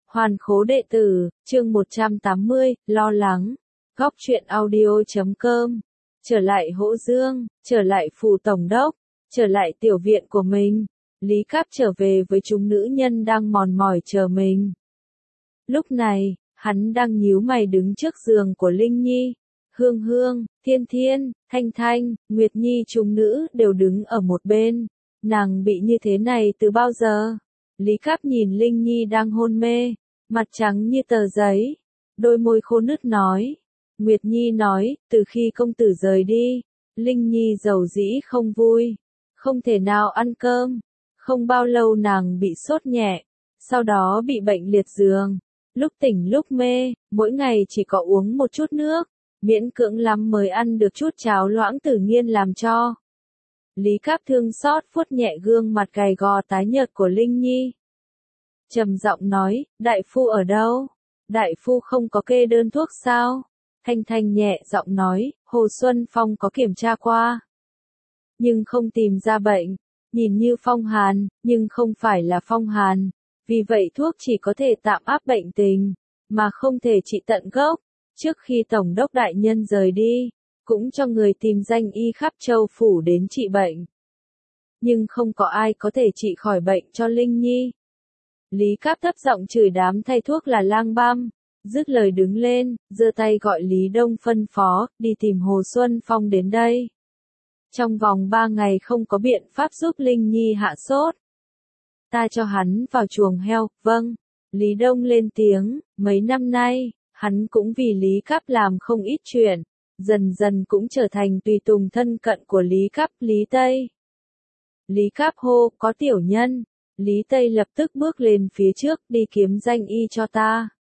Hoàn khố đệ tử, chương 180, lo lắng. Góc truyện audio.com. Trở lại Hỗ Dương, trở lại phủ tổng đốc, trở lại tiểu viện của mình. Lý Cáp trở về với chúng nữ nhân đang mòn mỏi chờ mình. Lúc này, hắn đang nhíu mày đứng trước giường của Linh Nhi. Hương Hương, Thiên Thiên, Thanh Thanh, Nguyệt Nhi chúng nữ đều đứng ở một bên. Nàng bị như thế này từ bao giờ? Lý Cáp nhìn Linh Nhi đang hôn mê, mặt trắng như tờ giấy, đôi môi khô nứt nói. Nguyệt Nhi nói, từ khi công tử rời đi, Linh Nhi dầu dĩ không vui, không thể nào ăn cơm. Không bao lâu nàng bị sốt nhẹ, sau đó bị bệnh liệt giường. Lúc tỉnh lúc mê, mỗi ngày chỉ có uống một chút nước, miễn cưỡng lắm mới ăn được chút cháo loãng Tử Nghiên làm cho. Lý Cáp thương xót vuốt nhẹ gương mặt gầy gò tái nhợt của Linh Nhi. Trầm giọng nói, đại phu ở đâu? Đại phu không có kê đơn thuốc sao? Thanh Thanh nhẹ giọng nói, Hồ Xuân Phong có kiểm tra qua, nhưng không tìm ra bệnh, nhìn như phong hàn, nhưng không phải là phong hàn, vì vậy thuốc chỉ có thể tạm áp bệnh tình, mà không thể trị tận gốc. Trước khi Tổng đốc đại nhân rời đi, cũng cho người tìm danh y khắp châu phủ đến trị bệnh, nhưng không có ai có thể trị khỏi bệnh cho Linh Nhi. Lý Cáp thấp giọng chửi đám thay thuốc là lang băm, dứt lời đứng lên, giơ tay gọi Lý Đông phân phó, đi tìm Hồ Xuân Phong đến đây. Trong vòng 3 ngày không có biện pháp giúp Linh Nhi hạ sốt. Ta cho hắn vào chuồng heo, vâng. Lý Đông lên tiếng, mấy năm nay, hắn cũng vì Lý Cáp làm không ít chuyện, dần dần cũng trở thành tùy tùng thân cận của Lý Cáp. Lý Tây. Lý Cáp hô, có tiểu nhân. Lý Tây lập tức bước lên phía trước, đi kiếm danh y cho ta.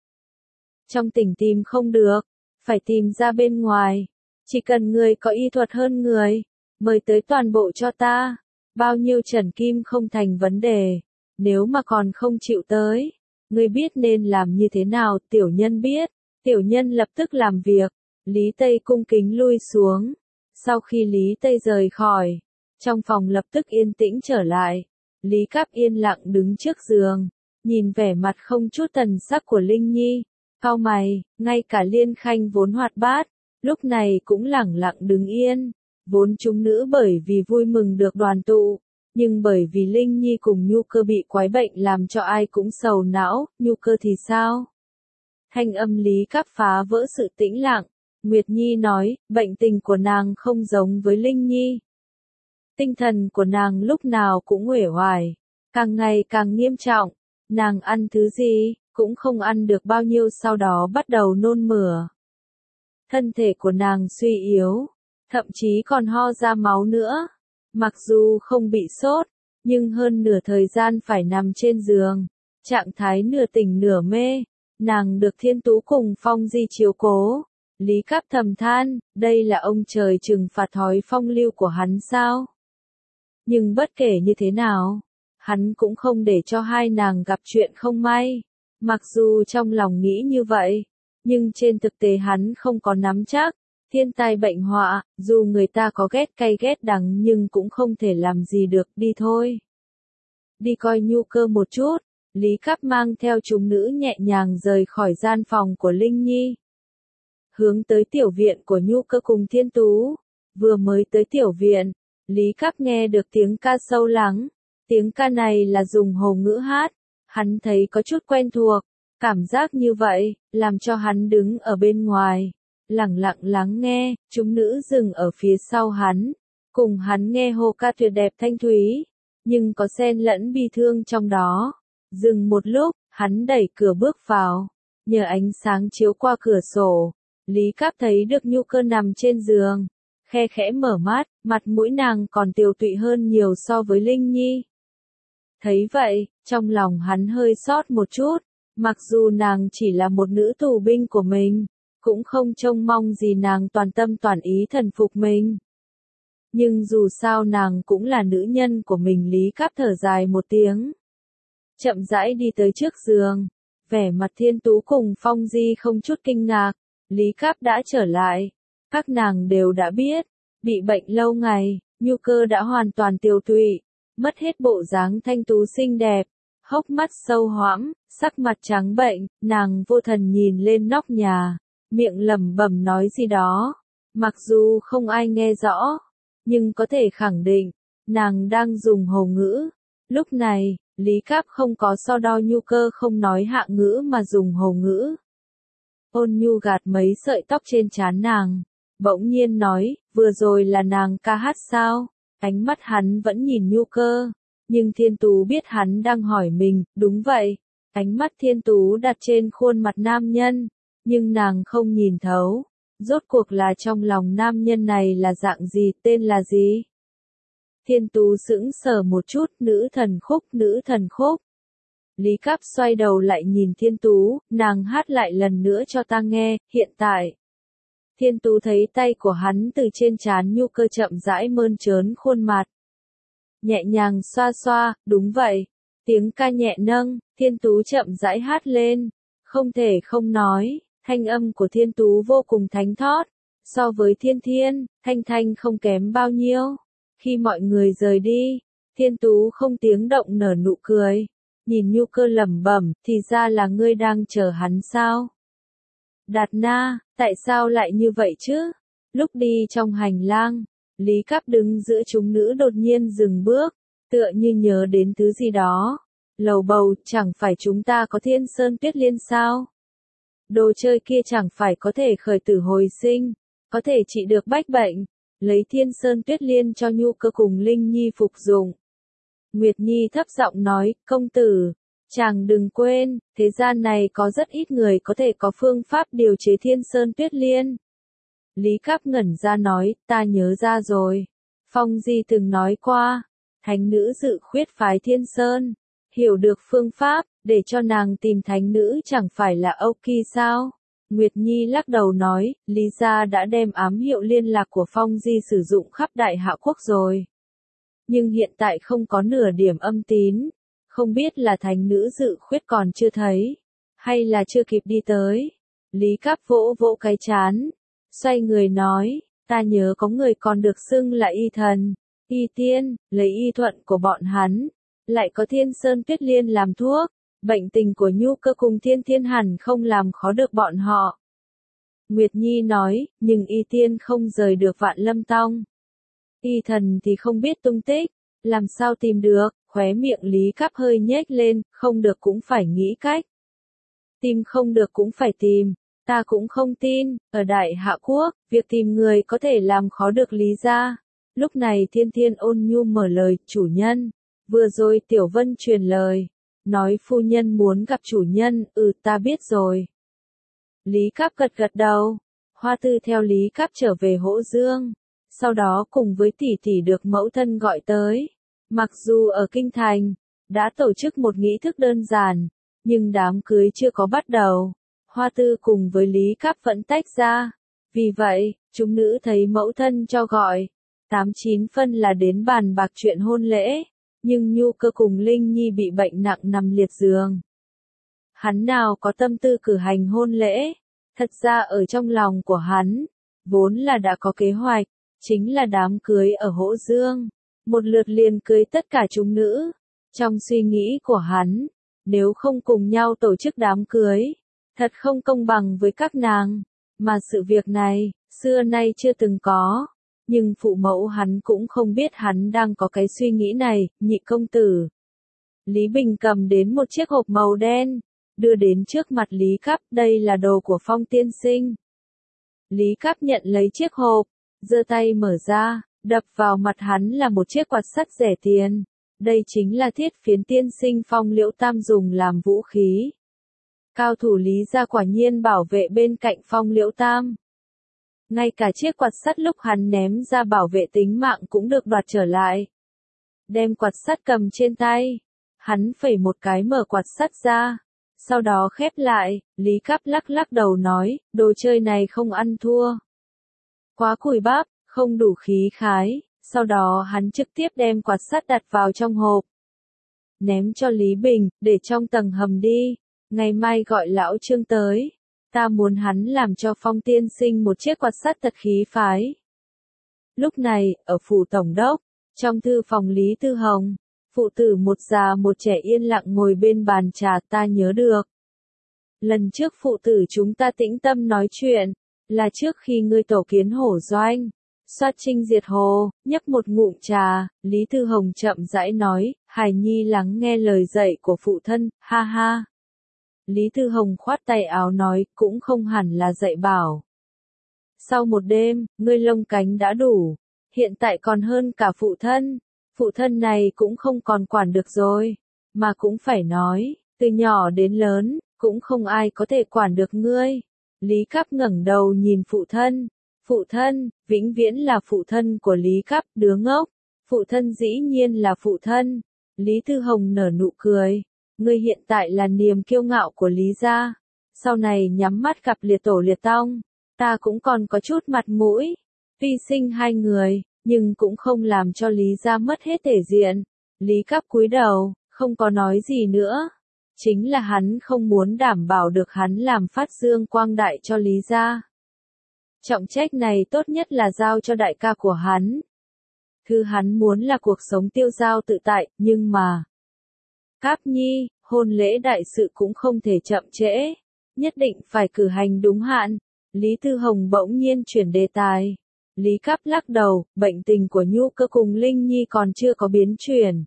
Trong tỉnh tìm không được, phải tìm ra bên ngoài. Chỉ cần người có y thuật hơn người, mời tới toàn bộ cho ta. Bao nhiêu trần kim không thành vấn đề. Nếu mà còn không chịu tới, ngươi biết nên làm như thế nào? Tiểu nhân biết. Tiểu nhân lập tức làm việc. Lý Tây cung kính lui xuống. Sau khi Lý Tây rời khỏi, trong phòng lập tức yên tĩnh trở lại. Lý Cáp yên lặng đứng trước giường, nhìn vẻ mặt không chút thần sắc của Linh Nhi, cau mày. Ngay cả Liên Khanh vốn hoạt bát, lúc này cũng lẳng lặng đứng yên. Vốn chúng nữ bởi vì vui mừng được đoàn tụ, nhưng bởi vì Linh Nhi cùng Nhu Cơ bị quái bệnh làm cho ai cũng sầu não. Nhu Cơ thì sao? Thanh âm Lý Cáp phá vỡ sự tĩnh lặng. Nguyệt Nhi nói, bệnh tình của nàng không giống với Linh Nhi. Tinh thần của nàng lúc nào cũng uể oải, càng ngày càng nghiêm trọng. Nàng ăn thứ gì, cũng không ăn được bao nhiêu, sau đó bắt đầu nôn mửa. Thân thể của nàng suy yếu, thậm chí còn ho ra máu nữa. Mặc dù không bị sốt, nhưng hơn nửa thời gian phải nằm trên giường, trạng thái nửa tỉnh nửa mê. Nàng được Thiên Tú cùng Phong Di chiếu cố. Lý Cáp thầm than, đây là ông trời trừng phạt thói phong lưu của hắn sao? Nhưng bất kể như thế nào, hắn cũng không để cho hai nàng gặp chuyện không may. Mặc dù trong lòng nghĩ như vậy, nhưng trên thực tế hắn không có nắm chắc. Thiên tai bệnh họa, dù người ta có ghét cay ghét đắng nhưng cũng không thể làm gì được. Đi thôi. Đi coi Nhu Cơ một chút. Lý Cáp mang theo chúng nữ nhẹ nhàng rời khỏi gian phòng của Linh Nhi, hướng tới tiểu viện của Nhu Cơ cùng Thiên Tú. Vừa mới tới tiểu viện, Lý Cáp nghe được tiếng ca sâu lắng. Tiếng ca này là dùng Hồ ngữ hát. Hắn thấy có chút quen thuộc. Cảm giác như vậy, làm cho hắn đứng ở bên ngoài, lặng lặng lắng nghe. Chúng nữ dừng ở phía sau hắn, cùng hắn nghe hồ ca tuyệt đẹp thanh thúy, nhưng có xen lẫn bi thương trong đó. Dừng một lúc, hắn đẩy cửa bước vào. Nhờ ánh sáng chiếu qua cửa sổ, Lý Cáp thấy được Nhu Cơ nằm trên giường, khe khẽ mở mắt, mặt mũi nàng còn tiều tụy hơn nhiều so với Linh Nhi. Thấy vậy, trong lòng hắn hơi xót một chút. Mặc dù nàng chỉ là một nữ tù binh của mình, cũng không trông mong gì nàng toàn tâm toàn ý thần phục mình. Nhưng dù sao nàng cũng là nữ nhân của mình. Lý Cáp thở dài một tiếng, chậm rãi đi tới trước giường. Vẻ mặt Thiên Tú cùng Phong Di không chút kinh ngạc. Lý Cáp đã trở lại. Các nàng đều đã biết, bị bệnh lâu ngày, Nhu Cơ đã hoàn toàn tiều tụy, mất hết bộ dáng thanh tú xinh đẹp. hốc mắt sâu hoãm, sắc mặt trắng bệnh, nàng vô thần nhìn lên nóc nhà, miệng lẩm bẩm nói gì đó. Mặc dù không ai nghe rõ, nhưng có thể khẳng định, nàng đang dùng hồ ngữ. Lúc này, Lý Cáp không có so đo nhu cơ không nói hạ ngữ mà dùng hồ ngữ. Ôn nhu gạt mấy sợi tóc trên trán nàng, bỗng nhiên nói, vừa rồi là nàng ca hát sao? Ánh mắt hắn vẫn nhìn nhu cơ, nhưng Thiên Tú biết hắn đang hỏi mình, đúng vậy. Ánh mắt Thiên Tú đặt trên khuôn mặt nam nhân, nhưng nàng không nhìn thấu. Rốt cuộc là trong lòng nam nhân này là dạng gì, tên là gì? Thiên Tú sững sờ một chút, nữ thần khúc, nữ thần khúc. Lý Cáp xoay đầu lại nhìn Thiên Tú, nàng hát lại lần nữa cho ta nghe, hiện tại. Thiên Tú thấy tay của hắn từ trên trán nhu cơ chậm rãi mơn trớn khuôn mặt. Nhẹ nhàng xoa xoa, đúng vậy. Tiếng ca nhẹ nâng, Thiên Tú chậm rãi hát lên. Không thể không nói, thanh âm của Thiên Tú vô cùng thánh thót. So với Thiên Thiên, Thanh Thanh không kém bao nhiêu. Khi mọi người rời đi, Thiên Tú không tiếng động nở nụ cười. Nhìn nhu cơ lẩm bẩm, thì ra là ngươi đang chờ hắn sao? Đạt Na, tại sao lại như vậy chứ? Lúc đi trong hành lang, Lý Cáp đứng giữa chúng nữ đột nhiên dừng bước, tựa như nhớ đến thứ gì đó. Lầu bầu, chẳng phải chúng ta có Thiên Sơn Tuyết Liên sao? Đồ chơi kia chẳng phải có thể khởi tử hồi sinh, có thể trị được bách bệnh, lấy Thiên Sơn Tuyết Liên cho nhu cơ cùng Linh Nhi phục dụng. Nguyệt Nhi thấp giọng nói, công tử, chàng đừng quên, thế gian này có rất ít người có thể có phương pháp điều chế Thiên Sơn Tuyết Liên. Lý Cáp ngẩn ra nói, ta nhớ ra rồi. Phong Di từng nói qua, thánh nữ dự khuyết phái Thiên Sơn, hiểu được phương pháp, để cho nàng tìm thánh nữ chẳng phải là Âu Kỳ sao? Nguyệt Nhi lắc đầu nói, Lý gia đã đem ám hiệu liên lạc của Phong Di sử dụng khắp Đại Hạ Quốc rồi. Nhưng hiện tại không có nửa điểm âm tín, không biết là thánh nữ dự khuyết còn chưa thấy, hay là chưa kịp đi tới. Lý Cáp vỗ vỗ cái chán, xoay người nói, ta nhớ có người còn được xưng là y thần, y tiên, lấy y thuận của bọn hắn, lại có Thiên Sơn Tuyết Liên làm thuốc, bệnh tình của nhu cơ cùng Thiên Thiên hẳn không làm khó được bọn họ. Nguyệt Nhi nói, nhưng y tiên không rời được Vạn Lâm Tông. Y thần thì không biết tung tích, làm sao tìm được, khóe miệng Lý Cáp hơi nhếch lên, không được cũng phải nghĩ cách. Tìm không được cũng phải tìm, ta cũng không tin, ở Đại Hạ Quốc, việc tìm người có thể làm khó được Lý gia. Lúc này Thiên Thiên ôn nhu mở lời, chủ nhân, vừa rồi Tiểu Vân truyền lời, nói phu nhân muốn gặp chủ nhân, ta biết rồi. Lý Cáp gật gật đầu, Hoa Tư theo Lý Cáp trở về Hỗ Dương. Sau đó cùng với tỷ tỷ được mẫu thân gọi tới. Mặc dù ở Kinh Thành, đã tổ chức một nghi thức đơn giản, nhưng đám cưới chưa có bắt đầu. Hoa Tư cùng với Lý Cáp vẫn tách ra. Vì vậy, chúng nữ thấy mẫu thân cho gọi. 8-9 phân là đến bàn bạc chuyện hôn lễ. Nhưng nhu cơ cùng Linh Nhi bị bệnh nặng nằm liệt giường. Hắn nào có tâm tư cử hành hôn lễ. Thật ra ở trong lòng của hắn, vốn là đã có kế hoạch. Chính là đám cưới ở Hỗ Dương, một lượt liền cưới tất cả chúng nữ. Trong suy nghĩ của hắn, nếu không cùng nhau tổ chức đám cưới, thật không công bằng với các nàng, mà sự việc này, xưa nay chưa từng có. Nhưng phụ mẫu hắn cũng không biết hắn đang có cái suy nghĩ này, nhị công tử. Lý Bình cầm đến một chiếc hộp màu đen, đưa đến trước mặt Lý Cáp, đây là đồ của Phong tiên sinh. Lý Cáp nhận lấy chiếc hộp, giơ tay mở ra, đập vào mặt hắn là một chiếc quạt sắt rẻ tiền. Đây chính là thiết phiến tiên sinh Phong Liễu Tam dùng làm vũ khí. Cao thủ Lý gia quả nhiên bảo vệ bên cạnh Phong Liễu Tam. Ngay cả chiếc quạt sắt lúc hắn ném ra bảo vệ tính mạng cũng được đoạt trở lại. Đem quạt sắt cầm trên tay, hắn phẩy một cái mở quạt sắt ra. Sau đó khép lại, Lý Cáp lắc lắc đầu nói, đồ chơi này không ăn thua. Quá cùi bắp, không đủ khí khái, sau đó hắn trực tiếp đem quạt sắt đặt vào trong hộp. Ném cho Lý Bình, để trong tầng hầm đi, ngày mai gọi lão Trương tới. Ta muốn hắn làm cho Phong tiên sinh một chiếc quạt sắt thật khí phái. Lúc này, ở phủ tổng đốc, trong thư phòng Lý Tư Hồng, Phụ tử một già một trẻ yên lặng ngồi bên bàn trà, ta nhớ được. Lần trước phụ tử chúng ta tĩnh tâm nói chuyện, là trước khi ngươi tổ kiến hổ doanh. Soát trinh diệt hồ, nhấp một ngụm trà, Lý Thư Hồng chậm rãi nói, hài nhi lắng nghe lời dạy của phụ thân, ha ha. Lý Thư Hồng khoát tay áo nói, cũng không hẳn là dạy bảo. Sau một đêm, ngươi lông cánh đã đủ, hiện tại còn hơn cả phụ thân này cũng không còn quản được rồi, mà cũng phải nói, từ nhỏ đến lớn, cũng không ai có thể quản được ngươi. Lý Cáp ngẩng đầu nhìn phụ thân, vĩnh viễn là phụ thân của Lý Cáp, đứa ngốc, phụ thân dĩ nhiên là phụ thân. Lý Thư Hồng nở nụ cười, ngươi hiện tại là niềm kiêu ngạo của Lý gia, sau này nhắm mắt gặp liệt tổ liệt tông, ta cũng còn có chút mặt mũi, tuy sinh hai người, nhưng cũng không làm cho Lý gia mất hết thể diện. Lý Cáp cúi đầu, không có nói gì nữa. Chính là hắn không muốn đảm bảo được hắn làm phát dương quang đại cho Lý gia. Trọng trách này tốt nhất là giao cho đại ca của hắn. Thứ hắn muốn là cuộc sống tiêu dao tự tại, nhưng mà... Cáp nhi, hôn lễ đại sự cũng không thể chậm trễ. Nhất định phải cử hành đúng hạn. Lý Thư Hồng bỗng nhiên chuyển đề tài. Lý Cáp lắc đầu, bệnh tình của Nhu Cơ cùng Linh Nhi còn chưa có biến chuyển.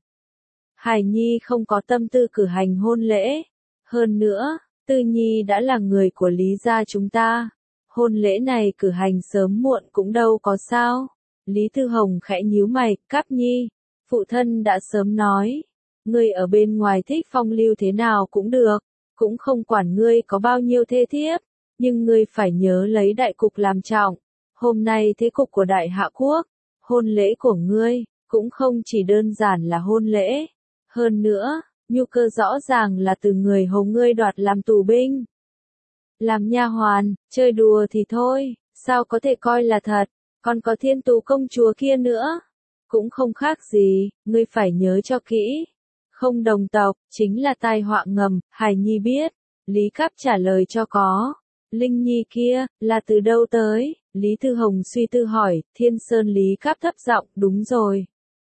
Hải Nhi không có tâm tư cử hành hôn lễ. Hơn nữa, Tư Nhi đã là người của Lý gia chúng ta. Hôn lễ này cử hành sớm muộn cũng đâu có sao. Lý Thư Hồng khẽ nhíu mày, Cáp nhi. Phụ thân đã sớm nói. Ngươi ở bên ngoài thích phong lưu thế nào cũng được. Cũng không quản ngươi có bao nhiêu thê thiếp. Nhưng ngươi phải nhớ lấy đại cục làm trọng. Hôm nay thế cục của Đại Hạ Quốc. Hôn lễ của ngươi, cũng không chỉ đơn giản là hôn lễ. Hơn nữa, Nhu Cơ rõ ràng là từ người hầu ngươi đoạt làm tù binh. Làm nha hoàn, chơi đùa thì thôi, sao có thể coi là thật, còn có Thiên Tú công chúa kia nữa. Cũng không khác gì, ngươi phải nhớ cho kỹ. Không đồng tộc, chính là tai họa ngầm, Hải Nhi biết. Lý Cáp trả lời cho có. Linh Nhi kia, là từ đâu tới? Lý Thư Hồng suy tư hỏi, Thiên Sơn. Lý Cáp thấp giọng, đúng rồi.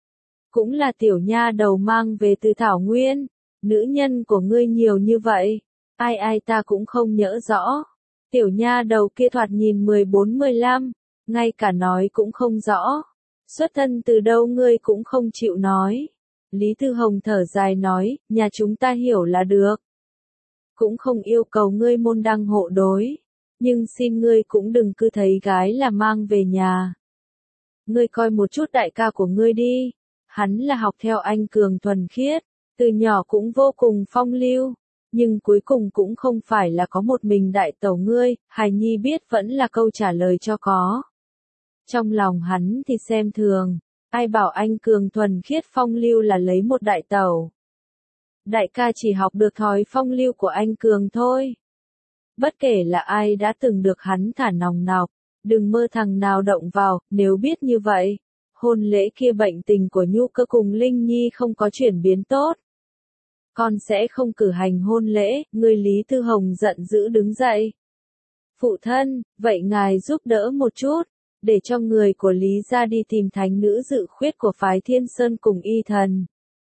Cũng là tiểu nha đầu mang về từ Thảo Nguyên. Nữ nhân của ngươi nhiều như vậy. Ai ta cũng không nhớ rõ. Tiểu nha đầu kia thoạt nhìn 14-15, ngay cả nói cũng không rõ. Xuất thân từ đâu ngươi cũng không chịu nói. Lý Thư Hồng thở dài nói, nhà chúng ta hiểu là được. Cũng không yêu cầu ngươi môn đăng hộ đối. Nhưng xin ngươi cũng đừng cứ thấy gái là mang về nhà. Ngươi coi một chút đại ca của ngươi đi. Hắn là học theo anh Cường thuần khiết, từ nhỏ cũng vô cùng phong lưu. Nhưng cuối cùng cũng không phải là có một mình đại tẩu ngươi, Hải Nhi biết vẫn là câu trả lời cho có. Trong lòng hắn thì xem thường, ai bảo anh Cường thuần khiết phong lưu là lấy một đại tẩu. Đại ca chỉ học được thói phong lưu của anh Cường thôi. Bất kể là ai đã từng được hắn thả nòng nọc, đừng mơ thằng nào động vào, nếu biết như vậy. Hôn lễ kia bệnh tình của Nhu Cơ cùng Linh Nhi không có chuyển biến tốt. Con sẽ không cử hành hôn lễ, người Lý Thư Hồng giận dữ đứng dậy. Phụ thân, vậy ngài giúp đỡ một chút, để cho người của Lý gia đi tìm thánh nữ dự khuyết của phái Thiên Sơn cùng y thần.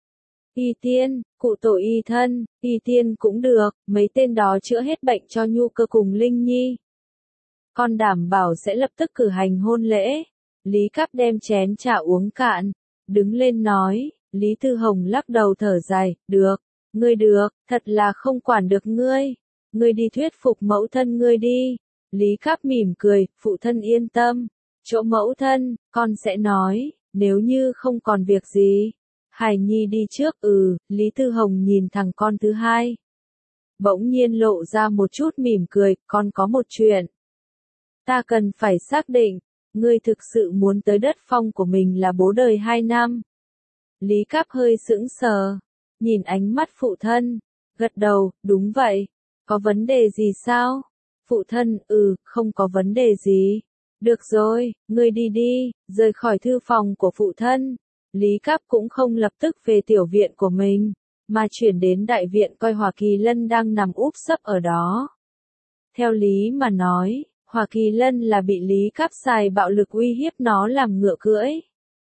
Y tiên, cụ tổ y thân, y tiên cũng được, mấy tên đó chữa hết bệnh cho Nhu Cơ cùng Linh Nhi. Con đảm bảo sẽ lập tức cử hành hôn lễ. Lý Cáp đem chén trà uống cạn, đứng lên nói, Lý Thư Hồng lắc đầu thở dài, được, ngươi được, thật là không quản được ngươi. Ngươi đi thuyết phục mẫu thân ngươi đi. Lý Cáp mỉm cười, phụ thân yên tâm. Chỗ mẫu thân, con sẽ nói, nếu như không còn việc gì. Hải Nhi đi trước, Lý Thư Hồng nhìn thằng con thứ hai. Bỗng nhiên lộ ra một chút mỉm cười, con có một chuyện. Ta cần phải xác định, ngươi thực sự muốn tới đất phong của mình là bố đời 2 năm. Lý Cáp hơi sững sờ, nhìn ánh mắt phụ thân, gật đầu, đúng vậy, có vấn đề gì sao? Phụ thân, không có vấn đề gì. Được rồi, ngươi đi đi, rời khỏi thư phòng của phụ thân. Lý Cáp cũng không lập tức về tiểu viện của mình, mà chuyển đến đại viện coi Hoa Kỳ Lân đang nằm úp sấp ở đó. Theo lý mà nói, Hoa Kỳ Lân là bị Lý Cáp xài bạo lực uy hiếp nó làm ngựa cưỡi.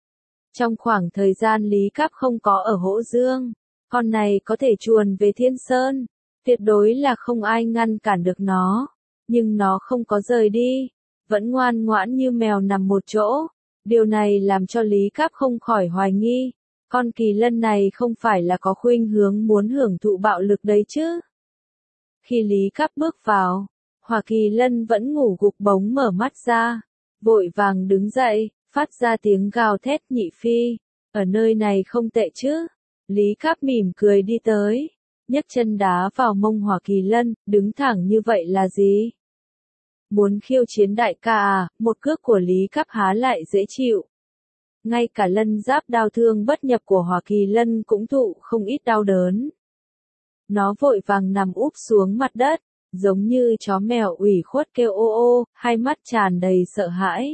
Trong khoảng thời gian Lý Cáp không có ở Hỗ Dương, con này có thể chuồn về Thiên Sơn, tuyệt đối là không ai ngăn cản được nó, nhưng nó không có rời đi, vẫn ngoan ngoãn như mèo nằm một chỗ. Điều này làm cho Lý Cáp không khỏi hoài nghi, con kỳ lân này không phải là có khuynh hướng muốn hưởng thụ bạo lực đấy chứ. Khi Lý Cáp bước vào, Hỏa Kỳ Lân vẫn ngủ gục bóng mở mắt ra, vội vàng đứng dậy, phát ra tiếng gào thét. Nhị Phi, ở nơi này không tệ chứ. Lý Cáp mỉm cười đi tới, nhấc chân đá vào mông Hỏa Kỳ Lân, đứng thẳng như vậy là gì? Muốn khiêu chiến đại ca à? Một cước của Lý Cáp há lại dễ chịu. Ngay cả lân giáp đao thương bất nhập của Hỏa Kỳ Lân cũng thụ không ít đau đớn. Nó vội vàng nằm úp xuống mặt đất, giống như chó mèo ủy khuất kêu ô ô, hai mắt tràn đầy sợ hãi.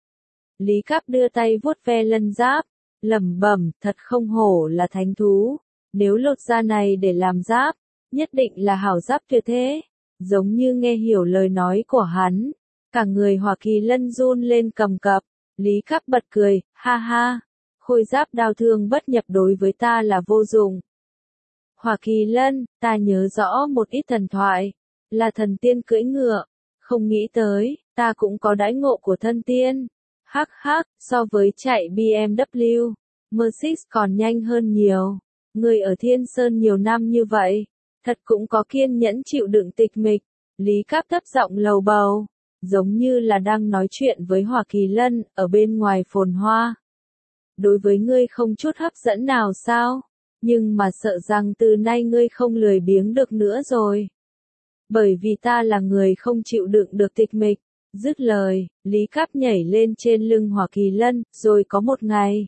Lý Cáp đưa tay vuốt ve lân giáp, lẩm bẩm, thật không hổ là thánh thú, nếu lột da này để làm giáp, nhất định là hảo giáp tuyệt thế. Giống như nghe hiểu lời nói của hắn, cả người Hỏa Kỳ Lân run lên cầm cập. Lý Cáp bật cười, ha ha, khôi giáp đao thương bất nhập đối với ta là vô dụng. Hỏa Kỳ Lân, ta nhớ rõ một ít thần thoại, là thần tiên cưỡi ngựa, không nghĩ tới, ta cũng có đãi ngộ của thân tiên. Hắc hắc, so với chạy BMW, Mercedes còn nhanh hơn nhiều. Người ở Thiên Sơn nhiều năm như vậy, thật cũng có kiên nhẫn chịu đựng tịch mịch. Lý Cáp thấp giọng lầu bầu, giống như là đang nói chuyện với Hỏa Kỳ Lân ở bên ngoài phồn hoa. Đối với ngươi không chút hấp dẫn nào sao? Nhưng mà sợ rằng từ nay ngươi không lười biếng được nữa rồi. Bởi vì ta là người không chịu đựng được tịch mịch. Dứt lời, Lý Cáp nhảy lên trên lưng Hỏa Kỳ Lân, rồi có một ngày,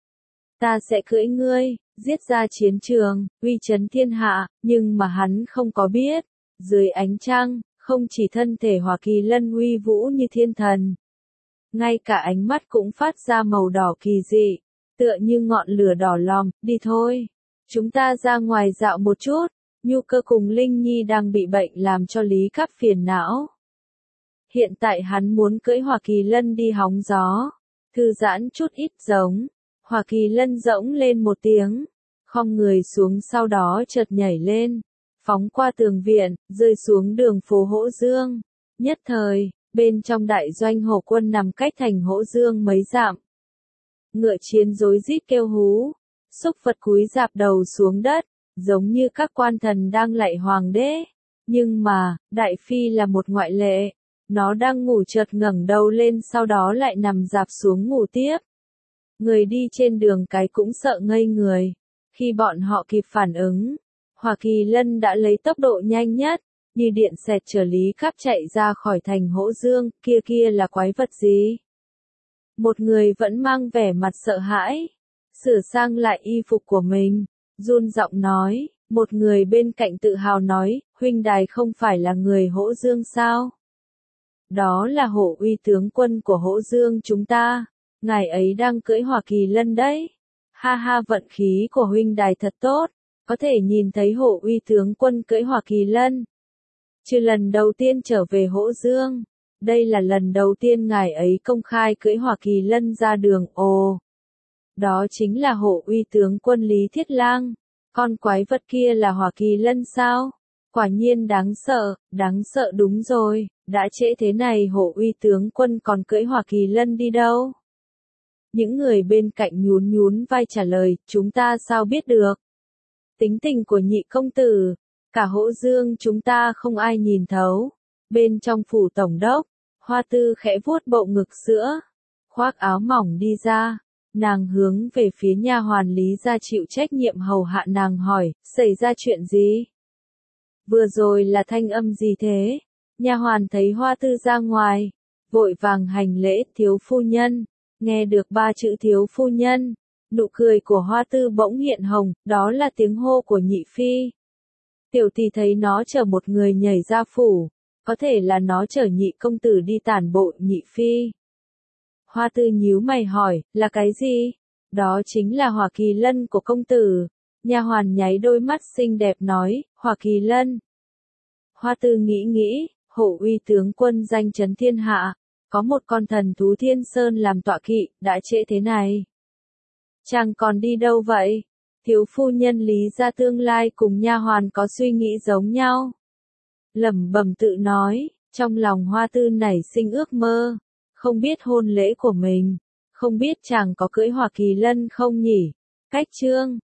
ta sẽ cưỡi ngươi, giết ra chiến trường, uy chấn thiên hạ. Nhưng mà hắn không có biết, dưới ánh trăng, không chỉ thân thể Hỏa Kỳ Lân uy vũ như thiên thần, ngay cả ánh mắt cũng phát ra màu đỏ kỳ dị, tựa như ngọn lửa đỏ lòm. Đi thôi, chúng ta ra ngoài dạo một chút. Nhu Cơ cùng Linh Nhi đang bị bệnh làm cho Lý Cáp phiền não. Hiện tại hắn muốn cưỡi Hỏa Kỳ Lân đi hóng gió, thư giãn chút ít giống. Hỏa Kỳ Lân rỗng lên một tiếng, khom người xuống, sau đó chợt nhảy lên, phóng qua tường viện, rơi xuống đường phố Hỗ Dương. Nhất thời, bên trong đại doanh Hổ quân nằm cách thành Hỗ Dương mấy dặm. Ngựa chiến rối rít kêu hú, súc vật cúi rạp đầu xuống đất, giống như các quan thần đang lạy hoàng đế. Nhưng mà, Đại Phi là một ngoại lệ. Nó đang ngủ chợt ngẩng đầu lên, sau đó lại nằm rạp xuống ngủ tiếp. Người đi trên đường cái cũng sợ ngây người. Khi bọn họ kịp phản ứng, Hỏa Kỳ Lân đã lấy tốc độ nhanh nhất, như điện xẹt chở Lý Cáp chạy ra khỏi thành Hỗ Dương. Kia là quái vật gì? Một người vẫn mang vẻ mặt sợ hãi, sửa sang lại y phục của mình, run giọng nói. Một người bên cạnh tự hào nói, huynh đài không phải là người Hỗ Dương sao? Đó là Hổ Uy tướng quân của Hỗ Dương chúng ta, ngài ấy đang cưỡi Hỏa Kỳ Lân đấy. Ha ha, vận khí của huynh đài thật tốt, có thể nhìn thấy Hổ Uy tướng quân cưỡi Hỏa Kỳ Lân. Chứ lần đầu tiên trở về Hỗ Dương, đây là lần đầu tiên ngài ấy công khai cưỡi Hỏa Kỳ Lân ra đường. Ồ, đó chính là Hổ Uy tướng quân Lý Thiết Lang. Con quái vật kia là Hỏa Kỳ Lân sao? Quả nhiên đáng sợ đúng rồi, đã trễ thế này Hổ Uy tướng quân còn cưỡi Hỏa Kỳ Lân đi đâu? Những người bên cạnh nhún vai trả lời, chúng ta sao biết được? Tính tình của nhị công tử, cả Hỗ Dương chúng ta không ai nhìn thấu. Bên trong phủ tổng đốc, Hoa Tư khẽ vuốt bộ ngực sữa, khoác áo mỏng đi ra. Nàng hướng về phía nha hoàn Lý gia chịu trách nhiệm hầu hạ, nàng hỏi, xảy ra chuyện gì? Vừa rồi là thanh âm gì thế? Nha hoàn thấy Hoa Tư ra ngoài, vội vàng hành lễ, thiếu phu nhân. Nghe được 3 chữ thiếu phu nhân, nụ cười của Hoa Tư bỗng hiện hồng, đó là tiếng hô của nhị phi. Tiểu tỷ thấy nó chở một người nhảy ra phủ, có thể là nó chở nhị công tử đi tản bộ. Nhị phi. Hoa Tư nhíu mày hỏi, là cái gì? Đó chính là Hỏa Kỳ Lân của công tử. Nha hoàn nháy đôi mắt xinh đẹp nói, Hỏa Kỳ Lân. Hoa Tư nghĩ, Hổ Uy tướng quân danh chấn thiên hạ, có một con thần thú Thiên Sơn làm tọa kỵ, đã trễ thế này. Chàng còn đi đâu vậy? Thiếu phu nhân Lý gia tương lai cùng nha hoàn có suy nghĩ giống nhau. Lẩm bẩm tự nói, trong lòng Hoa Tư nảy sinh ước mơ. Không biết hôn lễ của mình, không biết chàng có cưỡi Hỏa Kỳ Lân không nhỉ? Cách chương